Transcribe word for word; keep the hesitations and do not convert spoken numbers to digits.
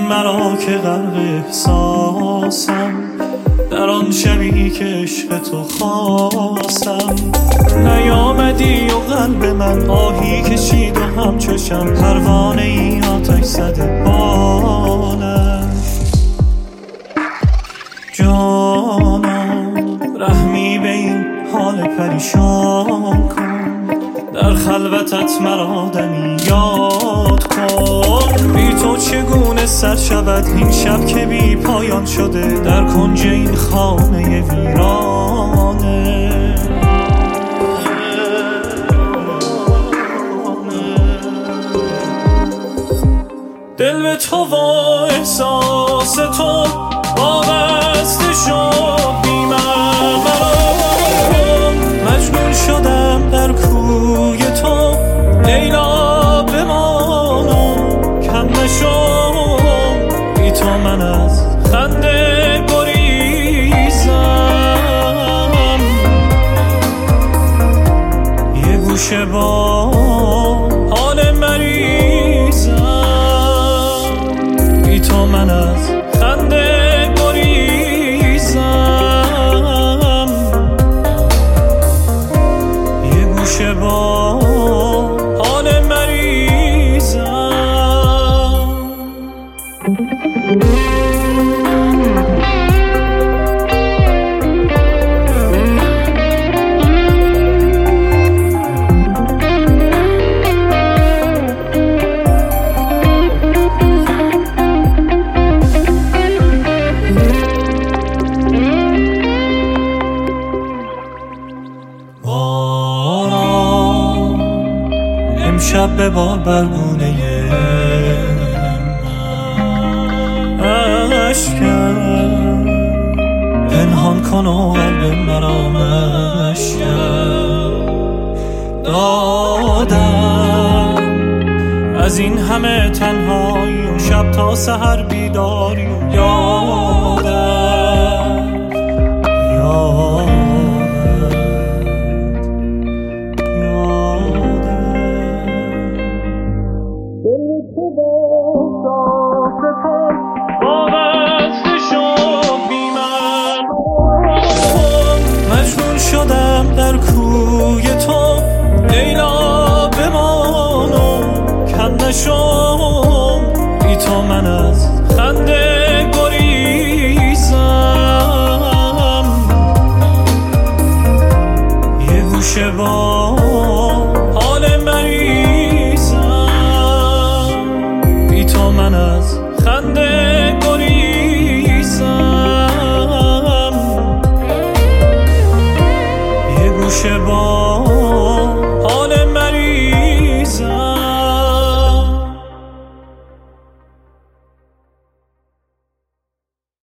مرا که غرق احساسم، در آن شبی که عشق تو خواستم. نیامدی و قلب من آهی کشید و همچشم پروانه ای آتش زده بالش. جانم رحمی به این حال پریشان کن، در خلوتت مرا دمی یاد کن. بی تو چگونه سر شود این شب که بی پایان شده در کنج این خانه ویرانه. دل به تو و احساس تو وابسته شد بی من، مجنون شدم در کوی تو. لیلا بمانم کم نشم، بی تو من از خنده گریزم. یه گوشه با حال مریضم، بی تو من از خنده گریزم. یه گوشه با حال مریضم. امشب به بار برگونه من اشکم، پنهان کن و قلب مرا مشکم. دادم از این همه تنهایی و شب تا سحر بیداری و یادم یادم شدم در کوی تو. لیلا بمانم کم نشم، بی تو من از خنده گریزم. یه گوشه با حال مریضم، بی تو من از خنده